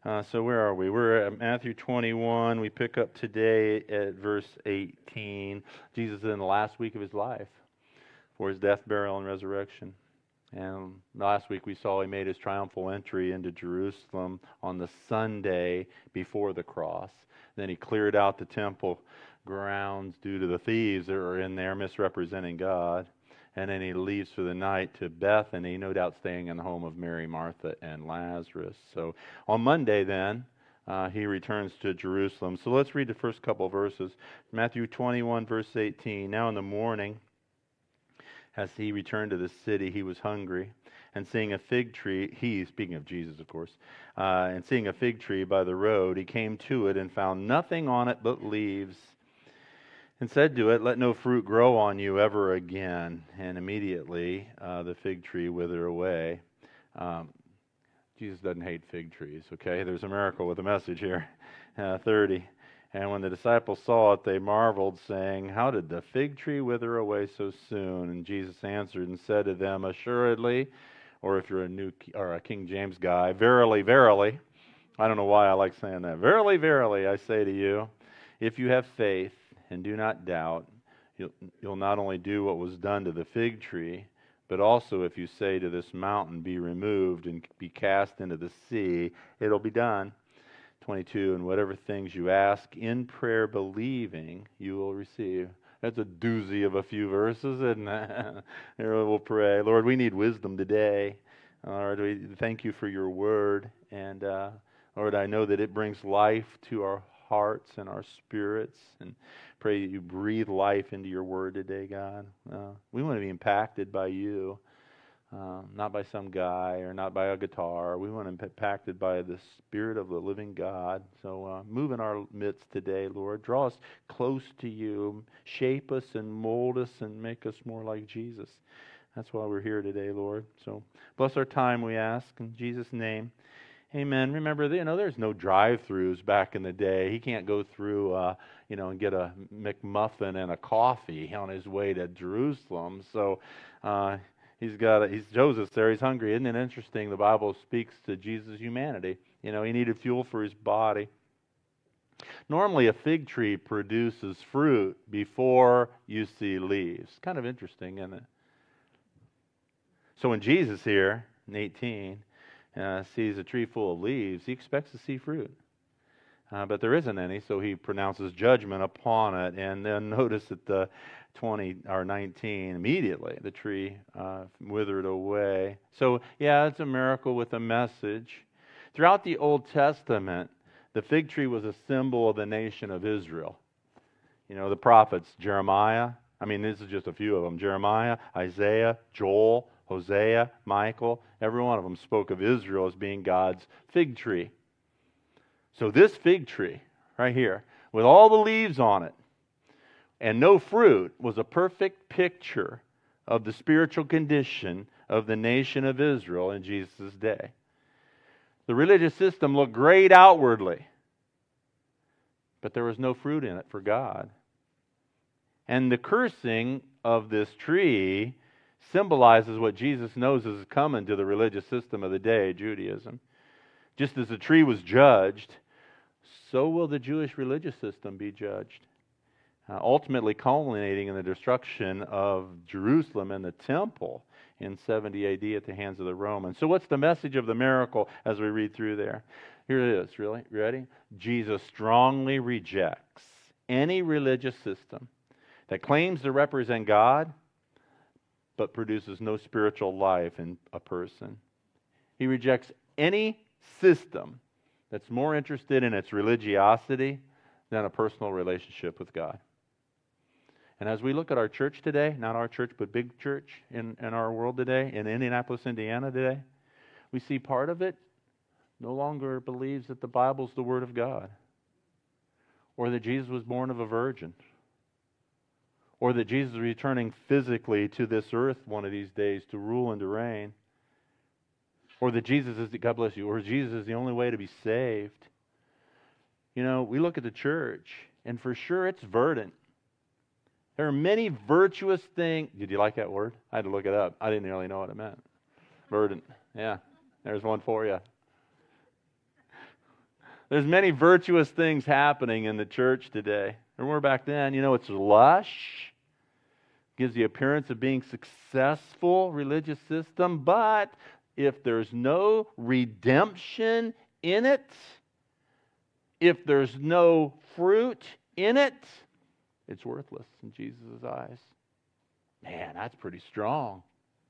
So where are we? We're at Matthew 21. We pick up today at verse 18. Jesus is in the last week of his life for his death, burial, and resurrection. And last week we saw he made his triumphal entry into Jerusalem on the Sunday before the cross. Then he cleared out the temple grounds due to the thieves that were in there misrepresenting God. And then he leaves for the night to Bethany, no doubt staying in the home of Mary, Martha, and Lazarus. So on Monday then, he returns to Jerusalem. So let's read the first couple of verses. Matthew 21, verse 18. Now in the morning, as he returned to the city, he was hungry. And seeing a fig tree, speaking of Jesus, of course, and seeing a fig tree by the road, he came to it and found nothing on it but leaves, and said to it, "Let no fruit grow on you ever again." And immediately the fig tree withered away. Jesus doesn't hate fig trees, okay? There's a miracle with a message here. 30. And when the disciples saw it, they marveled, saying, "How did the fig tree wither away so soon?" And Jesus answered and said to them, "Assuredly," or if you're a King James guy, "Verily, verily." I don't know why I like saying that. "Verily, verily, I say to you, if you have faith and do not doubt, you'll not only do what was done to the fig tree, but also if you say to this mountain, 'Be removed and be cast into the sea,' it'll be done." 22, and whatever things you ask in prayer believing, you will receive. That's a doozy of a few verses, isn't it? Here we'll pray. Lord, we need wisdom today. Lord, we thank you for your word. And Lord, I know that it brings life to our hearts and our spirits. And pray that you breathe life into your word today, God. We want to be impacted by you. Not by some guy or not by a guitar. We want to be impacted by the Spirit of the living God. So move in our midst today, Lord. Draw us close to you. Shape us and mold us and make us more like Jesus. That's why we're here today, Lord. So bless our time, we ask, in Jesus' name. Amen. Remember, there's no drive-thrus back in the day. He can't go through, and get a McMuffin and a coffee on his way to Jerusalem. So he's Joseph there. He's hungry. Isn't it interesting? The Bible speaks to Jesus' humanity. He needed fuel for his body. Normally, a fig tree produces fruit before you see leaves. Kind of interesting, isn't it? So when Jesus here, in 18, sees a tree full of leaves, he expects to see fruit. But there isn't any, so he pronounces judgment upon it. And then notice at the 20 or 19, immediately the tree withered away. So, it's a miracle with a message. Throughout the Old Testament, the fig tree was a symbol of the nation of Israel. The prophets, Jeremiah, this is just a few of them. Jeremiah, Isaiah, Joel, Hosea, Michael, every one of them spoke of Israel as being God's fig tree. So this fig tree right here, with all the leaves on it and no fruit, was a perfect picture of the spiritual condition of the nation of Israel in Jesus' day. The religious system looked great outwardly, but there was no fruit in it for God. And the cursing of this tree symbolizes what Jesus knows is coming to the religious system of the day, Judaism. Just as the tree was judged, so will the Jewish religious system be judged, ultimately culminating in the destruction of Jerusalem and the temple in 70 AD at the hands of the Romans. So what's the message of the miracle as we read through there? Here it is, really. Ready? Jesus strongly rejects any religious system that claims to represent God but produces no spiritual life in a person. He rejects any system that's more interested in its religiosity than a personal relationship with God. And as we look at our church today, not our church, but big church in our world today, in Indianapolis, Indiana today, we see part of it no longer believes that the Bible's the Word of God, or that Jesus was born of a virgin, or that Jesus is returning physically to this earth one of these days to rule and to reign, or that Jesus is, God bless you, or Jesus is the only way to be saved. We look at the church, and for sure it's verdant. There are many virtuous things. Did you like that word? I had to look it up. I didn't really know what it meant. Verdant. Yeah, there's one for you. There's many virtuous things happening in the church today. There were back then. It's lush. Gives the appearance of being successful religious system. But if there's no redemption in it, if there's no fruit in it, it's worthless in Jesus' eyes. Man, that's pretty strong.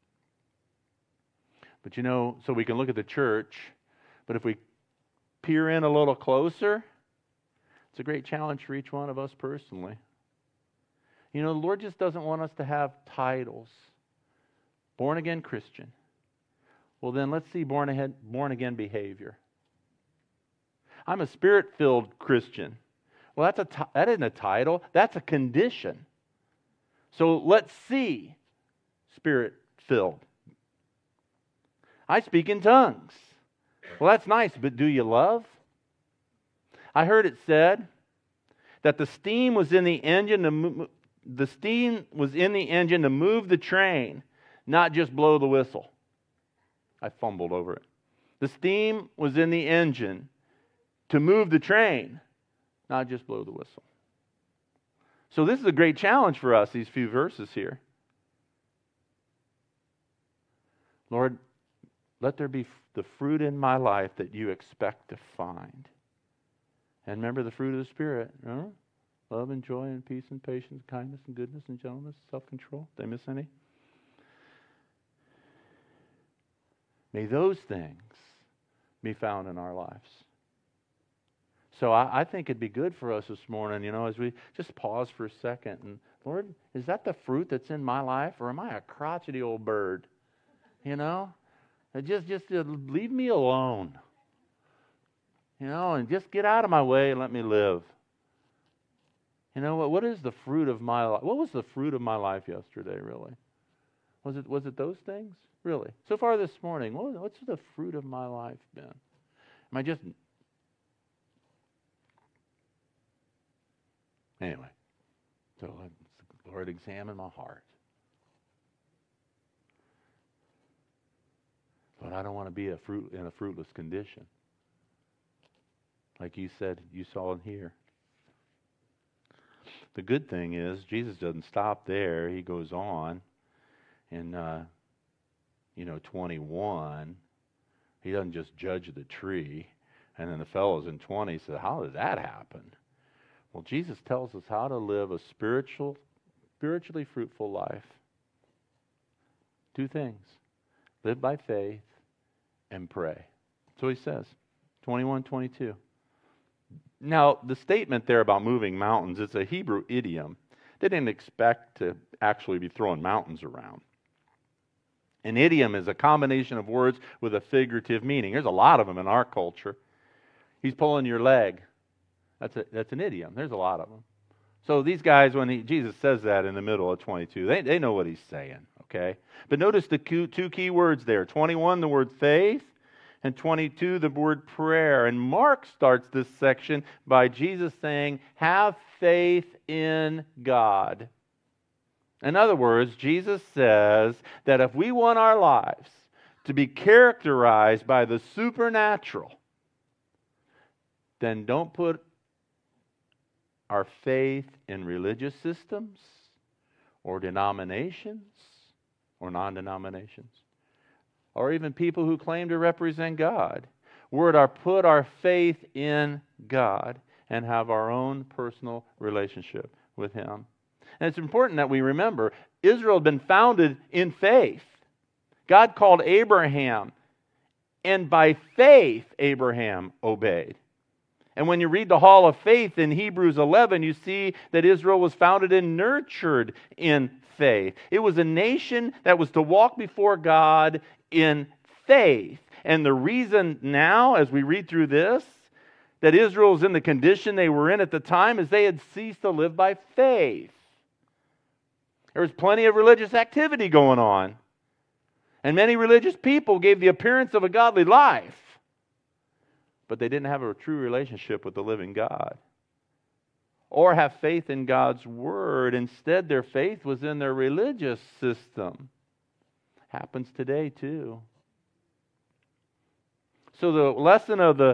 But so we can look at the church, but if we peer in a little closer, it's a great challenge for each one of us personally. The Lord just doesn't want us to have titles. Born again Christian. Well, then let's see born again behavior. I'm a Spirit-filled Christian. Well, that isn't a title. That's a condition. So let's see Spirit-filled. I speak in tongues. Well, that's nice, but do you love? I heard it said that the steam was in the engine to move the train, not just blow the whistle. I fumbled over it. The steam was in the engine to move the train, not just blow the whistle. So this is a great challenge for us, these few verses here. Lord, let there be the fruit in my life that you expect to find. And remember the fruit of the Spirit. Remember? Love and joy and peace and patience, kindness and goodness and gentleness, self-control. Did I miss any? May those things be found in our lives. So I think it'd be good for us this morning, as we just pause for a second. And Lord, is that the fruit that's in my life? Or am I a crotchety old bird? Just leave me alone. And just get out of my way and let me live. What is the fruit of my life? What was the fruit of my life yesterday, really? Was it those things? Really? So far this morning, what's the fruit of my life been? Am I just... Anyway, so let the Lord examine my heart. But I don't want to be in a fruitless condition. Like you said, you saw in here. The good thing is, Jesus doesn't stop there. He goes on in, 21. He doesn't just judge the tree. And then the fellows in 20 said, how did that happen? Well, Jesus tells us how to live a spiritually fruitful life. Two things. Live by faith and pray. That's what he says. 21, 22. Now, the statement there about moving mountains, it's a Hebrew idiom. They didn't expect to actually be throwing mountains around. An idiom is a combination of words with a figurative meaning. There's a lot of them in our culture. He's pulling your leg. That's an idiom. There's a lot of them. So these guys, when Jesus says that in the middle of 22, they know what he's saying, okay? But notice the two key words there. 21, the word faith, and 22, the word prayer. And Mark starts this section by Jesus saying, have faith in God. In other words, Jesus says that if we want our lives to be characterized by the supernatural, then don't put our faith in religious systems or denominations or non-denominations or even people who claim to represent God. We're to put our faith in God and have our own personal relationship with Him. And it's important that we remember, Israel had been founded in faith. God called Abraham, and by faith Abraham obeyed. And when you read the Hall of Faith in Hebrews 11, you see that Israel was founded and nurtured in faith. It was a nation that was to walk before God in faith. And the reason now, as we read through this, that Israel is in the condition they were in at the time is they had ceased to live by faith. There was plenty of religious activity going on. And many religious people gave the appearance of a godly life. But they didn't have a true relationship with the living God. Or have faith in God's Word. Instead, their faith was in their religious system. Happens today too. So the lesson of the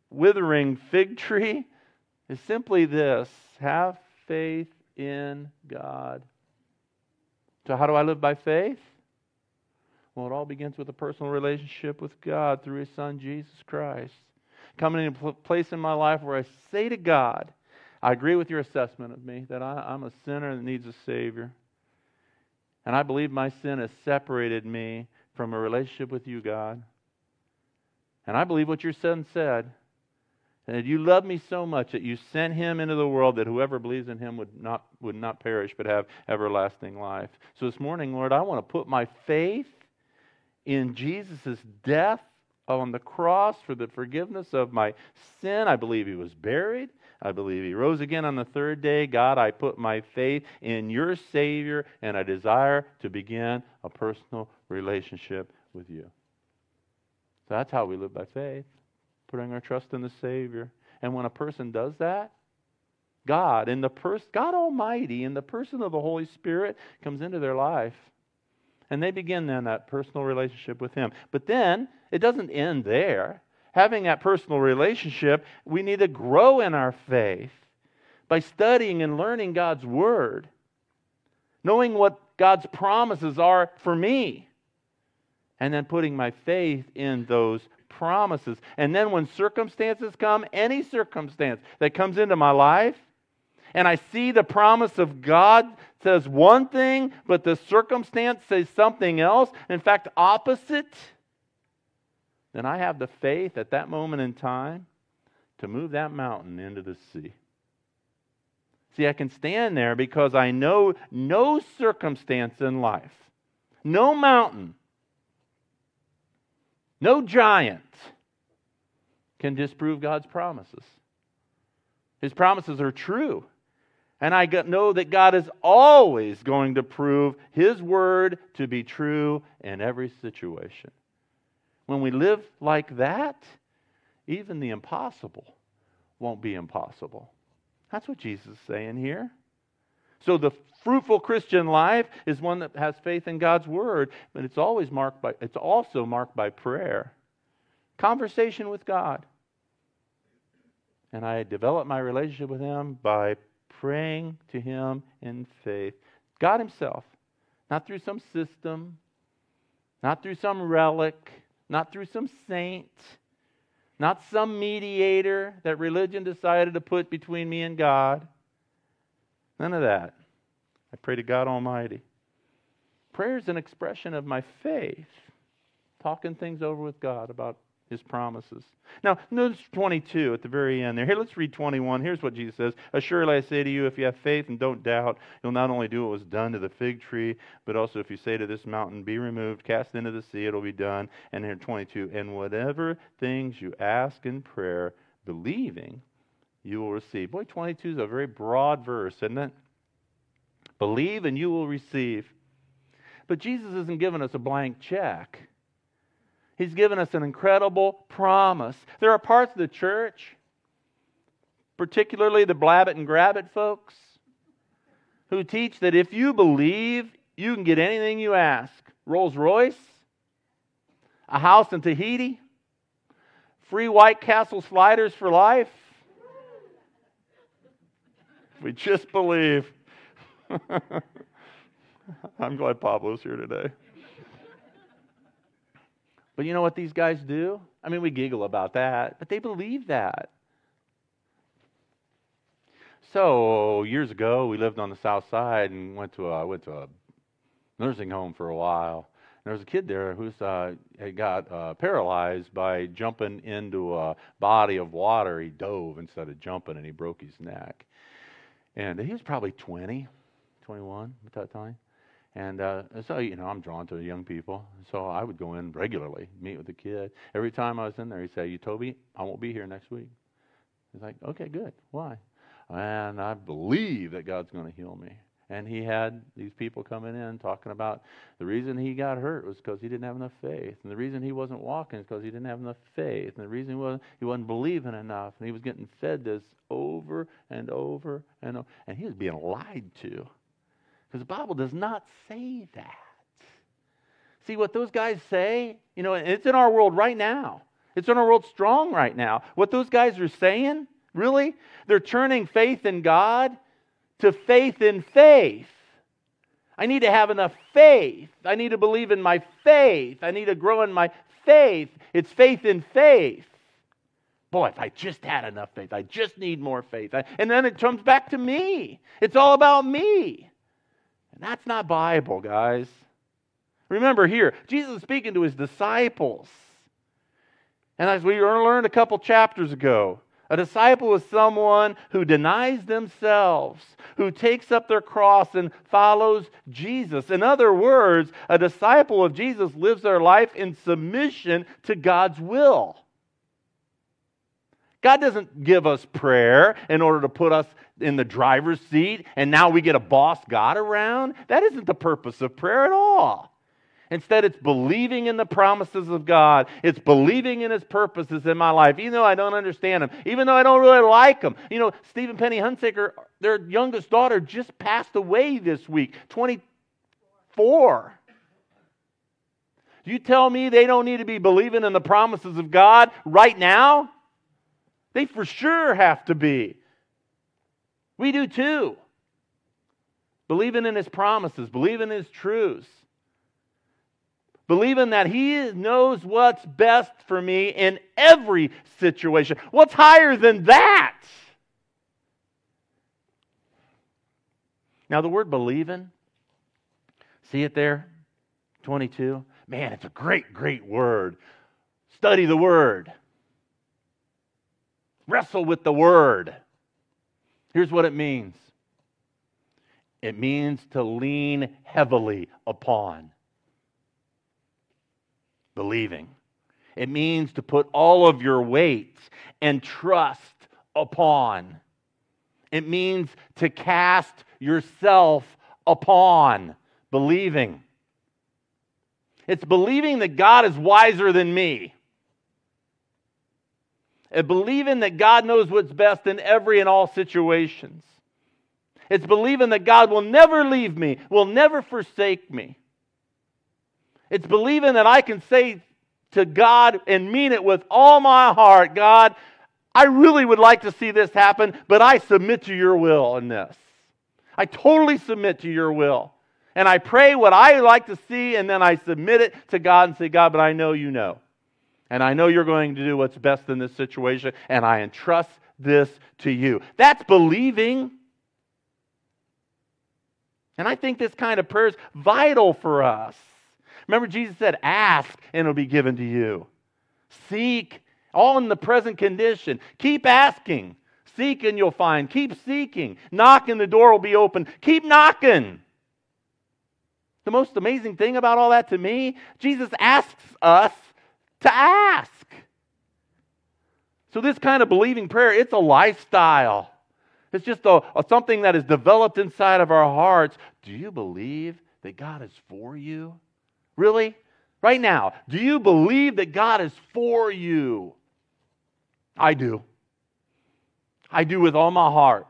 withering fig tree is simply this: have faith in God. So how do I live by faith? Well, it all begins with a personal relationship with God through His Son, Jesus Christ. Coming into a place in my life where I say to God, I agree with your assessment of me, that I'm a sinner that needs a Savior. And I believe my sin has separated me from a relationship with you, God. And I believe what your Son said, that you love me so much that you sent Him into the world that whoever believes in Him would not perish but have everlasting life. So this morning, Lord, I want to put my faith in Jesus' death on the cross for the forgiveness of my sin. I believe He was buried. I believe He rose again on the third day. God, I put my faith in your Savior, and I desire to begin a personal relationship with you. So that's how we live by faith, putting our trust in the Savior. And when a person does that, God Almighty, in the person of the Holy Spirit, comes into their life. And they begin then that personal relationship with Him. But then, it doesn't end there. Having that personal relationship, we need to grow in our faith by studying and learning God's Word, knowing what God's promises are for me, and then putting my faith in those promises. And then when circumstances come, any circumstance that comes into my life, and I see the promise of God says one thing, but the circumstance says something else, in fact, opposite, then I have the faith at that moment in time to move that mountain into the sea. See, I can stand there because I know no circumstance in life, no mountain, no giant can disprove God's promises. His promises are true. And I know that God is always going to prove His Word to be true in every situation. When we live like that, even the impossible won't be impossible. That's what Jesus is saying here. So the fruitful Christian life is one that has faith in God's Word, but it's also marked by prayer, conversation with God. And I develop my relationship with Him by praying to Him in faith. God Himself, not through some system, not through some relic, not through some saint, not some mediator that religion decided to put between me and God. None of that. I pray to God Almighty. Prayer is an expression of my faith, talking things over with God about His promises. Now, notice 22 at the very end there. Here, let's read 21. Here's what Jesus says. Assuredly, I say to you, if you have faith and don't doubt, you'll not only do what was done to the fig tree, but also if you say to this mountain, be removed, cast into the sea, it'll be done. And here, 22, and whatever things you ask in prayer, believing, you will receive. Boy, 22 is a very broad verse, isn't it? Believe and you will receive. But Jesus isn't giving us a blank check. He's given us an incredible promise. There are parts of the church, particularly the blab it and grab it folks, who teach that if you believe, you can get anything you ask. Rolls Royce, a house in Tahiti, free White Castle sliders for life. We just believe. I'm glad Pablo's here today. But you know what these guys do? I mean, we giggle about that, but they believe that. So years ago, we lived on the south side and went to a nursing home for a while. There was a kid there who had got paralyzed by jumping into a body of water. He dove instead of jumping, and he broke his neck. And he was probably 20, 21 at that time. And so, I'm drawn to young people. So I would go in regularly, meet with the kid. Every time I was in there, he'd say, Toby, I won't be here next week. He's like, okay, good. Why? And I believe that God's going to heal me. And he had these people coming in talking about the reason he got hurt was because he didn't have enough faith. And the reason he wasn't walking is because he didn't have enough faith. And the reason he wasn't believing enough. And he was getting fed this over and over and over. And he was being lied to. Because the Bible does not say that. See, what those guys say, it's in our world right now. It's in our world strong right now. What those guys are saying, really, they're turning faith in God to faith in faith. I need to have enough faith. I need to believe in my faith. I need to grow in my faith. It's faith in faith. Boy, if I just had enough faith, I just need more faith. And then it comes back to me. It's all about me. And that's not Bible, guys. Remember here, Jesus is speaking to his disciples. And as we learned a couple chapters ago, a disciple is someone who denies themselves, who takes up their cross and follows Jesus. In other words, a disciple of Jesus lives their life in submission to God's will. God doesn't give us prayer in order to put us in the driver's seat and now we get a boss God around. That isn't the purpose of prayer at all. Instead, it's believing in the promises of God. It's believing in His purposes in my life, even though I don't understand them, even though I don't really like them. You know, Steve and Penny Hunsaker, their youngest daughter, just passed away this week, 24. You tell me they don't need to be believing in the promises of God right now? They for sure have to be. We do too. Believing in His promises, believing in His truths. Believing that He knows what's best for me in every situation. What's higher than that? Now the word believing, see it there? 22. Man, it's a great, great word. Study the word. Wrestle with the word. Here's what it means. It means to lean heavily upon. Believing. It means to put all of your weight and trust upon. It means to cast yourself upon. Believing. It's believing that God is wiser than me. It's believing that God knows what's best in every and all situations. It's believing that God will never leave me, will never forsake me. It's believing that I can say to God and mean it with all my heart, God, I really would like to see this happen, but I submit to your will in this. I totally submit to your will. And I pray what I like to see, and then I submit it to God and say, God, but I know you know. And I know you're going to do what's best in this situation, and I entrust this to you. That's believing. And I think this kind of prayer is vital for us. Remember, Jesus said, ask and it'll be given to you. Seek, all in the present condition. Keep asking. Seek and you'll find. Keep seeking. Knock and the door will be open. Keep knocking. The most amazing thing about all that to me, Jesus asks us to ask. So this kind of believing prayer, it's a lifestyle. It's just something that is developed inside of our hearts. Do you believe that God is for you? Really? Right now, do you believe that God is for you? I do. I do with all my heart.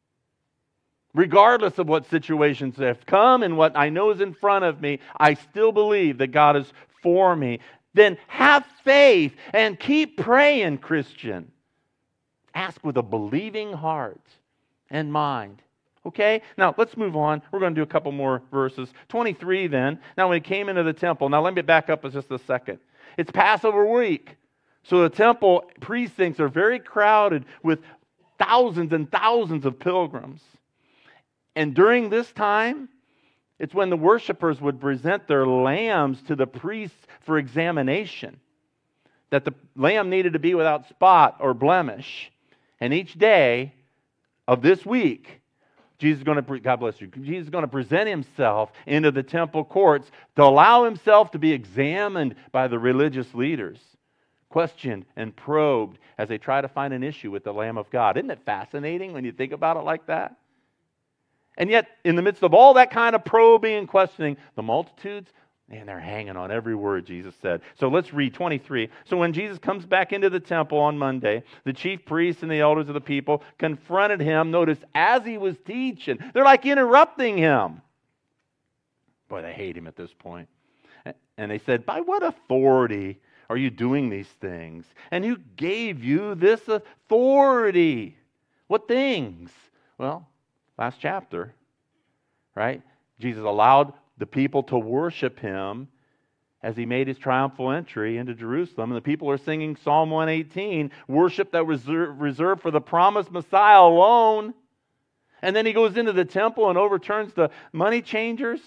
Regardless of what situations have come and what I know is in front of me, I still believe that God is for me. Then have faith and keep praying, Christian. Ask with a believing heart and mind. Okay? Now, let's move on. We're going to do a couple more verses. 23 then. Now, when he came into the temple. Now, let me back up just a second. It's Passover week. So the temple precincts are very crowded with thousands and thousands of pilgrims. And during this time, it's when the worshipers would present their lambs to the priests for examination. That the lamb needed to be without spot or blemish. And each day of this week, Jesus is going to, God bless you, Jesus is going to present himself into the temple courts to allow himself to be examined by the religious leaders, questioned and probed as they try to find an issue with the Lamb of God. Isn't it fascinating when you think about it like that? And yet, in the midst of all that kind of probing and questioning, the multitudes, man, they're hanging on every word Jesus said. So let's read 23. So when Jesus comes back into the temple on Monday, the chief priests and the elders of the people confronted him, notice, as he was teaching. They're like interrupting him. Boy, they hate him at this point. And they said, by what authority are you doing these things? And who gave you this authority? What things? Well, last chapter, right? Jesus allowed the people to worship Him as He made His triumphal entry into Jerusalem. And the people are singing Psalm 118, worship that was reserved for the promised Messiah alone. And then He goes into the temple and overturns the money changers.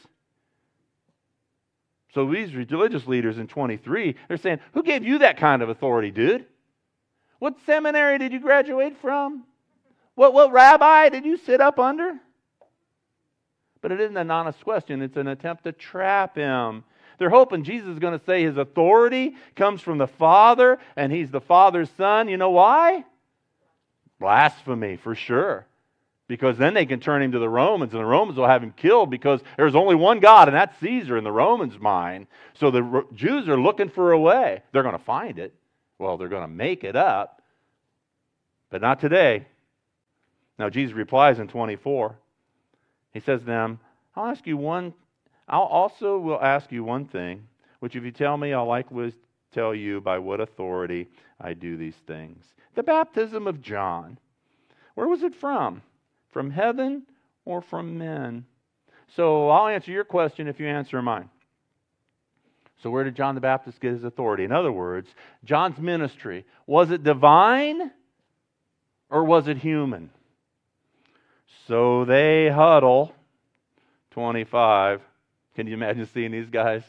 So these religious leaders in 23, they're saying, who gave you that kind of authority, dude? What seminary did you graduate from? What rabbi did you sit up under? But it isn't an honest question. It's an attempt to trap Him. They're hoping Jesus is going to say His authority comes from the Father, and He's the Father's Son. You know why? Blasphemy, for sure. Because then they can turn Him to the Romans, and the Romans will have Him killed because there's only one God, and that's Caesar in the Romans' mind. So the Jews are looking for a way. They're going to find it. Well, they're going to make it up. But not today. Now, Jesus replies in 24. He says to them, I'll also will ask you one thing, which if you tell me, I'll likewise tell you by what authority I do these things. The baptism of John, where was it from? From heaven or from men? So I'll answer your question if you answer mine. So where did John the Baptist get his authority? In other words, John's ministry, was it divine or was it human? So they huddle. 25. Can you imagine seeing these guys?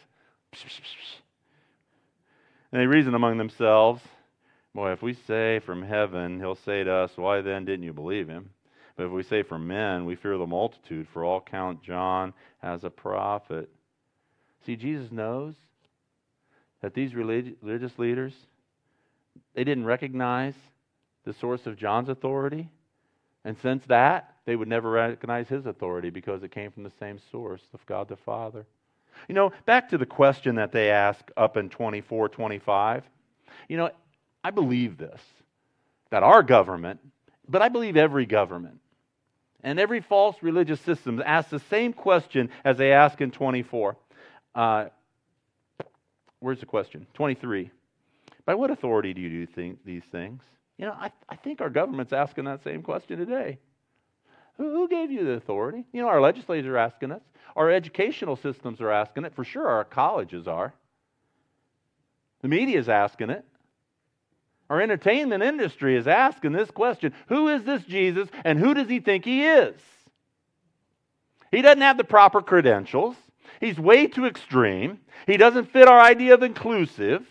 And they reason among themselves, boy, if we say from heaven, He'll say to us, why then didn't you believe Him? But if we say from men, we fear the multitude, for all count John as a prophet. See, Jesus knows that these religious leaders, they didn't recognize the source of John's authority. And since that, they would never recognize His authority because it came from the same source of God the Father. You know, back to the question that they ask up in 24, 25. You know, I believe this, that our government, but I believe every government, and every false religious system asks the same question as they ask in 24. Where's the question? 23. By what authority do you do these things? You know, I think our government's asking that same question today. Who gave you the authority? You know, our legislators are asking us. Our educational systems are asking it. For sure, our colleges are. The media is asking it. Our entertainment industry is asking this question. Who is this Jesus and who does He think He is? He doesn't have the proper credentials. He's way too extreme. He doesn't fit our idea of inclusive.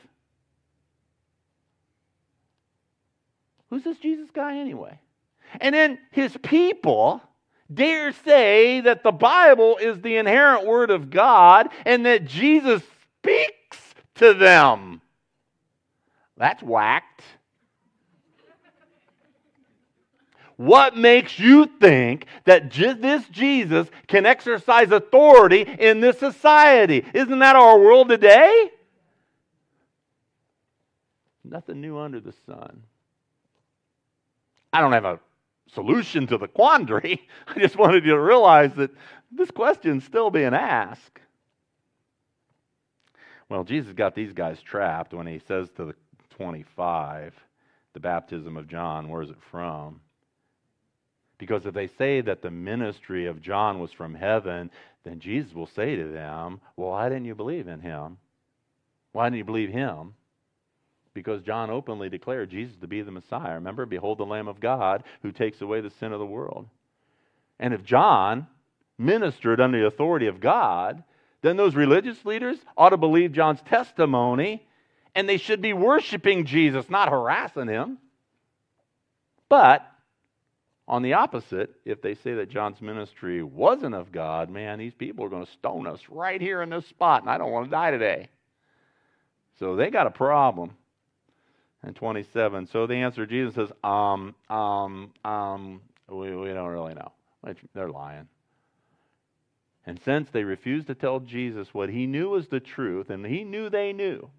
Who's this Jesus guy anyway? And then His people dare say that the Bible is the inerrant Word of God and that Jesus speaks to them. That's whacked. What makes you think that this Jesus can exercise authority in this society? Isn't that our world today? Nothing new under the sun. I don't have a solution to the quandary. I just wanted you to realize that this question's still being asked. Well, Jesus got these guys trapped when He says to the 25, the baptism of John, where is it from? Because if they say that the ministry of John was from heaven, then Jesus will say to them, well, why didn't you believe in Him? Why didn't you believe Him? Because John openly declared Jesus to be the Messiah. Remember, behold the Lamb of God who takes away the sin of the world. And if John ministered under the authority of God, then those religious leaders ought to believe John's testimony, and they should be worshiping Jesus, not harassing Him. But on the opposite, if they say that John's ministry wasn't of God, man, these people are going to stone us right here in this spot, and I don't want to die today. So they got a problem. And 27, so they answer Jesus says, we don't really know. They're lying. And since they refused to tell Jesus what He knew was the truth, and He knew they knew,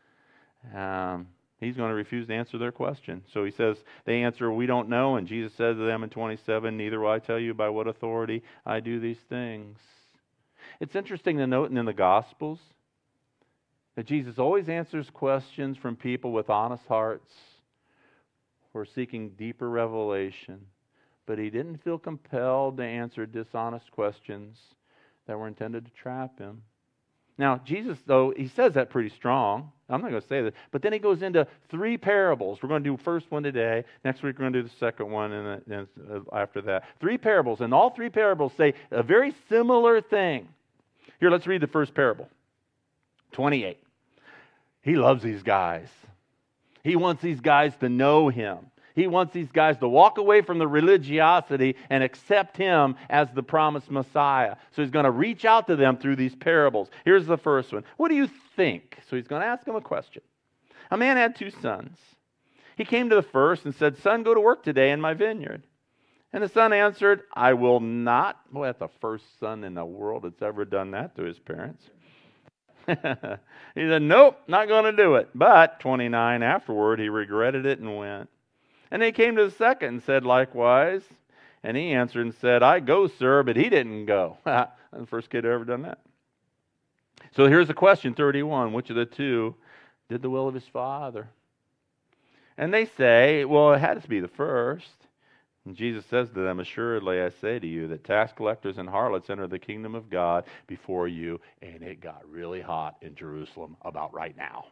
He's going to refuse to answer their question. So He says, they answer, we don't know. And Jesus said to them in 27, neither will I tell you by what authority I do these things. It's interesting to note in the Gospels That Jesus always answers questions from people with honest hearts who are seeking deeper revelation. But he didn't feel compelled to answer dishonest questions that were intended to trap him. Now, Jesus, though, he says that pretty strong. I'm not going to say that. But then he goes into 3 parables. We're going to do the first one today. Next week, we're going to do the second one, and after that. 3 parables. And all 3 parables say a very similar thing. Here, let's read the first parable. 28. He loves these guys. He wants these guys to know him. He wants these guys to walk away from the religiosity and accept him as the promised Messiah. So he's going to reach out to them through these parables. Here's the first one. What do you think? So he's going to ask them a question. A man had 2 sons. He came to the first and said, "Son, go to work today in my vineyard." And the son answered, "I will not." Boy, that's the first son in the world that's ever done that to his parents. He said, "Nope, not going to do it." But 29 afterward, he regretted it and went. And they came to the second and said likewise. And he answered and said, "I go, sir," but he didn't go. That's the first kid who ever done that. So here's the question, 31. Which of the 2 did the will of his father? And they say, well, it had to be the first. And Jesus says to them, "Assuredly, I say to you that tax collectors and harlots enter the kingdom of God before you." And it got really hot in Jerusalem about right now.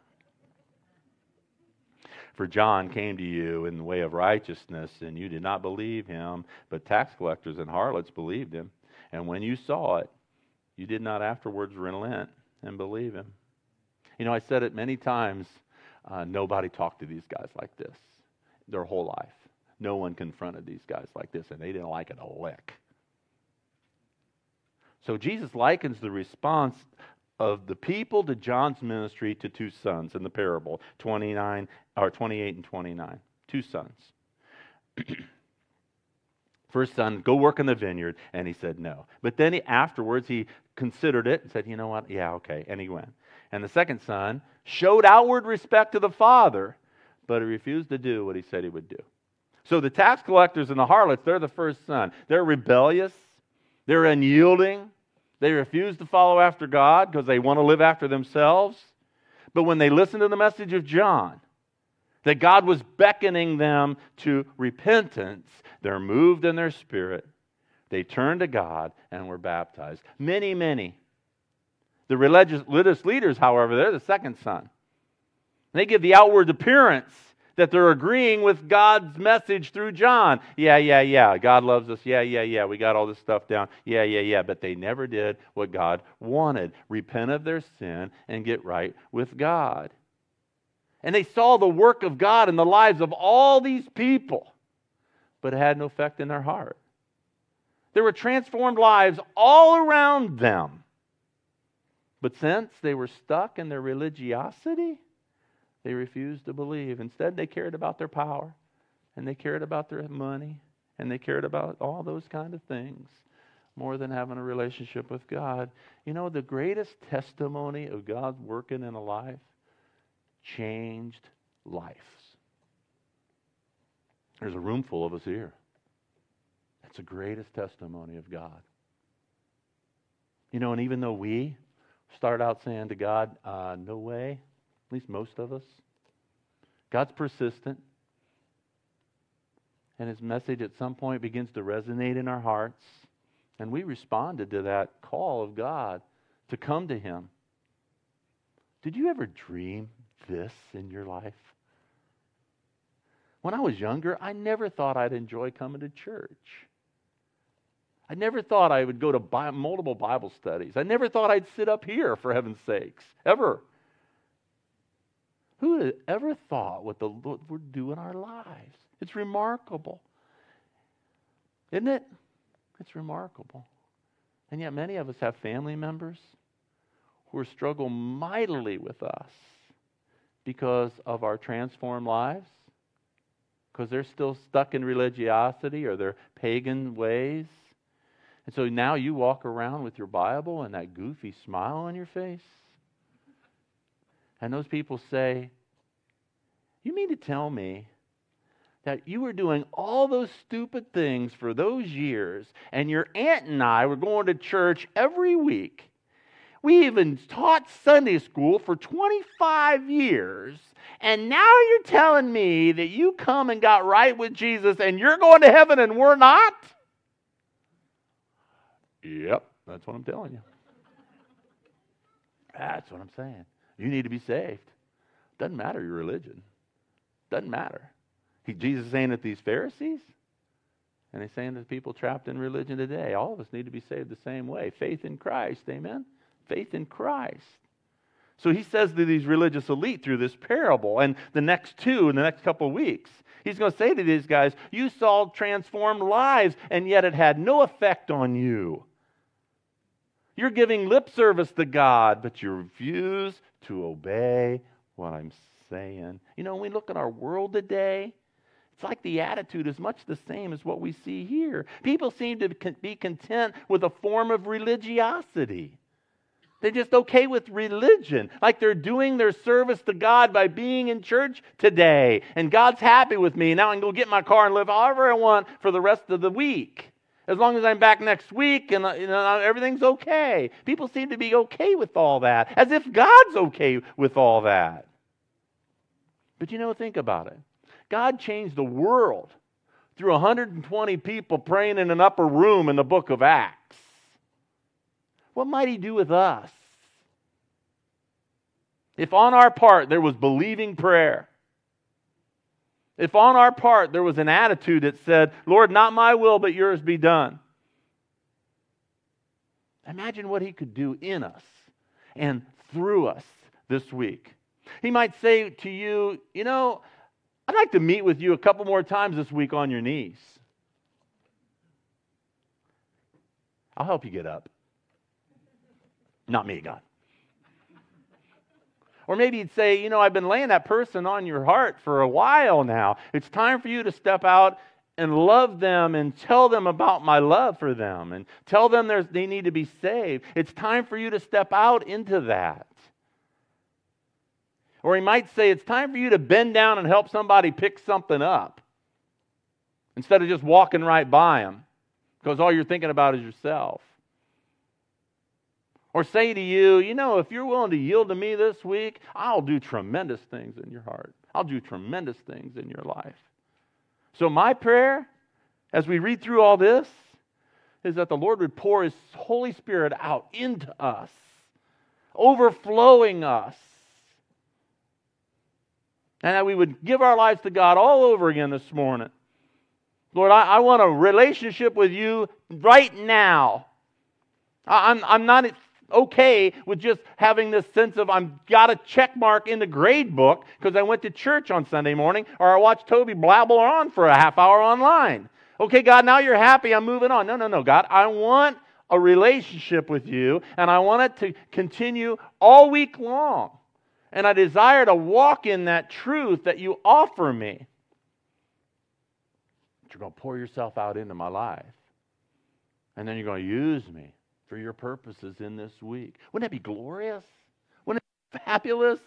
"For John came to you in the way of righteousness, and you did not believe him, but tax collectors and harlots believed him. And when you saw it, you did not afterwards relent and believe him." You know, I said it many times, nobody talked to these guys like this their whole life. No one confronted these guys like this, and they didn't like it a lick. So Jesus likens the response of the people to John's ministry to 2 sons in the parable, 28 and 29. 2 sons. First son, "Go work in the vineyard," and he said no. But then afterwards he considered it and said, "You know what? Yeah, okay," and he went. And the second son showed outward respect to the father, but he refused to do what he said he would do. So the tax collectors and the harlots, they're the first son. They're rebellious. They're unyielding. They refuse to follow after God because they want to live after themselves. But when they listen to the message of John, that God was beckoning them to repentance, they're moved in their spirit. They turn to God and were baptized. Many. The religious leaders, however, they're the second son. They give the outward appearance that they're agreeing with God's message through John. Yeah. God loves us. Yeah. We got all this stuff down. Yeah. But they never did what God wanted. Repent of their sin and get right with God. And they saw the work of God in the lives of all these people, but it had no effect in their heart. There were transformed lives all around them. But since they were stuck in their religiosity, they refused to believe. Instead, they cared about their power, and they cared about their money, and they cared about all those kind of things more than having a relationship with God. You know, the greatest testimony of God working in a life, changed lives. There's a room full of us here. That's the greatest testimony of God. You know, and even though we start out saying to God, no way, at least most of us, God's persistent. And his message at some point begins to resonate in our hearts. And we responded to that call of God to come to him. Did you ever dream this in your life? When I was younger, I never thought I'd enjoy coming to church. I never thought I would go to multiple Bible studies. I never thought I'd sit up here, for heaven's sakes, ever. Who would have ever thought what the Lord would do in our lives? It's remarkable. Isn't it? It's remarkable. And yet many of us have family members who struggle mightily with us because of our transformed lives, because they're still stuck in religiosity or their pagan ways. And so now you walk around with your Bible and that goofy smile on your face. And those people say, "You mean to tell me that you were doing all those stupid things for those years, and your aunt and I were going to church every week? We even taught Sunday school for 25 years, and now you're telling me that you come and got right with Jesus and you're going to heaven and we're not? Yep, that's what I'm telling you. That's what I'm saying. You need to be saved. Doesn't matter your religion. Doesn't matter. Jesus is saying that these Pharisees, and he's saying that people trapped in religion today, all of us need to be saved the same way. Faith in Christ, amen? Faith in Christ. So he says to these religious elite through this parable, and the next two in the next couple of weeks, he's going to say to these guys, you saw transformed lives, and yet it had no effect on you. You're giving lip service to God, but you refuse to obey what I'm saying. You know, when we look at our world today, it's like the attitude is much the same as what we see here. People seem to be content with a form of religiosity. They're just okay with religion, like they're doing their service to God by being in church today. And God's happy with me. Now I can go get in my car and live however I want for the rest of the week. As long as I'm back next week and everything's okay. People seem to be okay with all that, as if God's okay with all that. But think about it. God changed the world through 120 people praying in an upper room in the book of Acts. What might He do with us? If on our part there was believing prayer, if on our part there was an attitude that said, Lord, not my will, but yours be done. Imagine what He could do in us and through us this week. He might say to you, I'd like to meet with you a couple more times this week on your knees. I'll help you get up. Not me, God. Or maybe He'd say, I've been laying that person on your heart for a while now. It's time for you to step out and love them and tell them about my love for them and tell them they need to be saved. It's time for you to step out into that. Or He might say, it's time for you to bend down and help somebody pick something up instead of just walking right by them because all you're thinking about is yourself. Or say to you, if you're willing to yield to me this week, I'll do tremendous things in your heart. I'll do tremendous things in your life. So my prayer, as we read through all this, is that the Lord would pour His Holy Spirit out into us, overflowing us, and that we would give our lives to God all over again this morning. Lord, I want a relationship with you right now. I'm not okay with just having this sense of I've got a check mark in the grade book because I went to church on Sunday morning or I watched Toby blabble on for a half hour online. Okay, God, now you're happy, I'm moving on. No, God, I want a relationship with you and I want it to continue all week long. And I desire to walk in that truth that you offer me. You're going to pour yourself out into my life. And then you're going to use me for your purposes in this week. Wouldn't that be glorious? Wouldn't it be fabulous?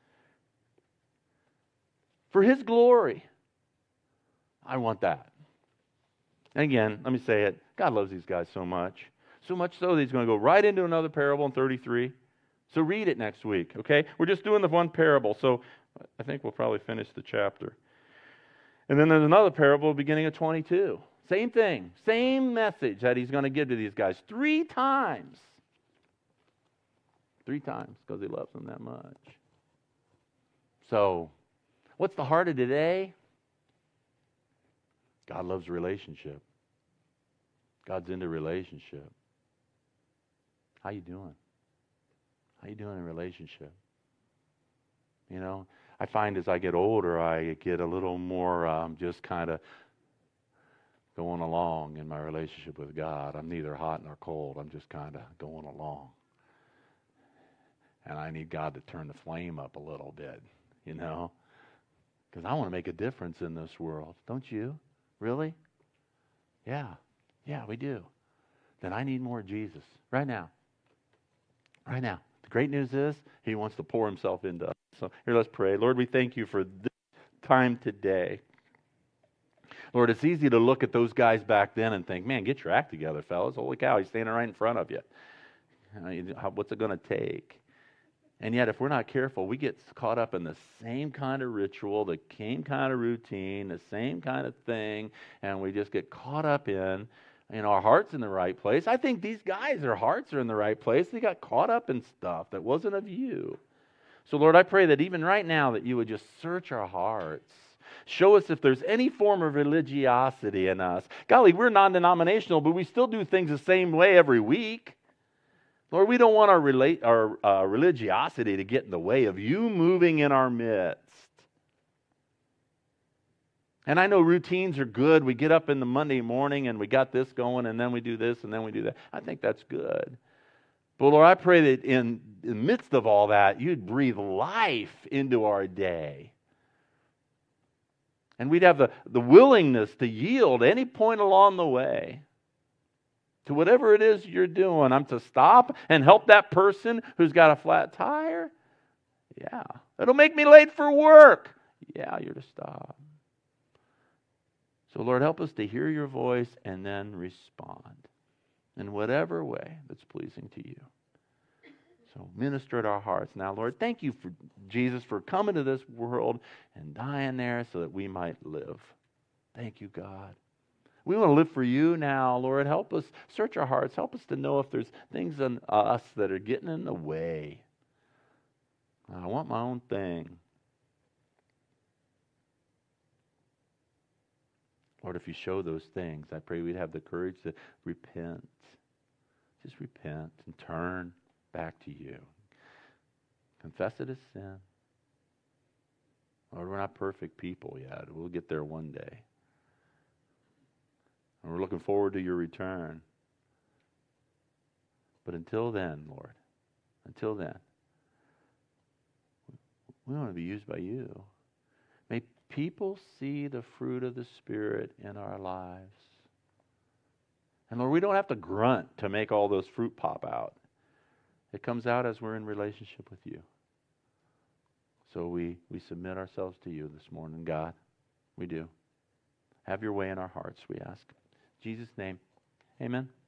For His glory. I want that. And again, let me say it. God loves these guys so much. So much so that He's going to go right into another parable in 33. So read it next week, okay? We're just doing the one parable, so I think we'll probably finish the chapter. And then there's another parable beginning of 22. Same thing, same message that He's going to give to these guys 3 times. 3 times, because He loves them that much. So, what's the heart of today? God loves relationship. God's into relationship. How you doing? How you doing in relationship? I find as I get older, I get a little more just kind of going along in my relationship with God. I'm neither hot nor cold. I'm just kind of going along. And I need God to turn the flame up a little bit, because I want to make a difference in this world. Don't you? Really? Yeah, we do. Then I need more Jesus right now. Right now. The great news is He wants to pour Himself into us. So here, let's pray. Lord, we thank You for this time today. Lord, it's easy to look at those guys back then and think, man, get your act together, fellas. Holy cow, he's standing right in front of you. What's it going to take? And yet, if we're not careful, we get caught up in the same kind of ritual, the same kind of routine, the same kind of thing, and we just get caught up in our hearts in the right place. I think these guys, their hearts are in the right place. They got caught up in stuff that wasn't of you. So, Lord, I pray that even right now that you would just search our hearts. Show us if there's any form of religiosity in us. Golly, we're non-denominational, but we still do things the same way every week. Lord, we don't want our religiosity to get in the way of you moving in our midst. And I know routines are good. We get up in the Monday morning and we got this going, and then we do this, and then we do that. I think that's good. But Lord, I pray that in the midst of all that, you'd breathe life into our day. And we'd have the willingness to yield any point along the way to whatever it is you're doing. I'm to stop and help that person who's got a flat tire. Yeah. It'll make me late for work. Yeah, you're to stop. So Lord, help us to hear your voice and then respond in whatever way that's pleasing to you. So minister to our hearts. Now, Lord, thank you for Jesus for coming to this world and dying there so that we might live. Thank you, God. We want to live for you now, Lord. Help us search our hearts. Help us to know if there's things in us that are getting in the way. I want my own thing. Lord, if you show those things, I pray we'd have the courage to repent. Just repent and turn back to you. Confess it as sin. Lord, we're not perfect people yet. We'll get there one day. And we're looking forward to your return. But until then, Lord, until then, we want to be used by you. May people see the fruit of the Spirit in our lives. And Lord, we don't have to grunt to make all those fruit pop out. It comes out as we're in relationship with you. So we submit ourselves to you this morning, God. We do. Have your way in our hearts, we ask. In Jesus' name, amen.